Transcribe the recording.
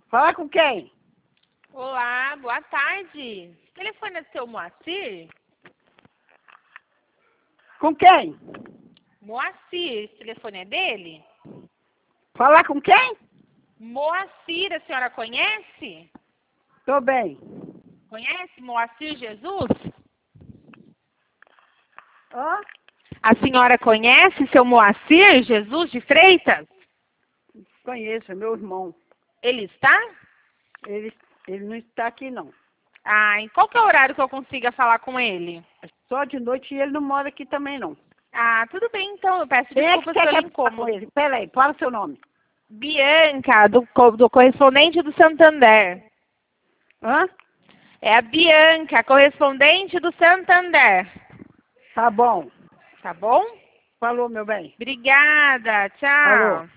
Falar com quem? Olá, boa tarde. O telefone é do seu Moacir? Com quem? Moacir, esse telefone é dele? Falar com quem? Moacir, a senhora conhece? Tô bem. Conhece Moacir Jesus? Hã? A senhora conhece seu Moacir Jesus de Freitas? Conheço, é meu irmão. Ele está? Ele não está aqui, não. Ah, em qual que é o horário que eu consiga falar com ele? Só de noite e ele não mora aqui também, não. Ah, tudo bem então, eu peço Quem é que desculpas quer pelo falar com incômodo. ele? Pera aí, fala seu nome. Bianca, do correspondente do Santander. Hã? É a Bianca, correspondente do Santander. Tá bom. Tá bom? Falou, meu bem. Obrigada, tchau. Falou.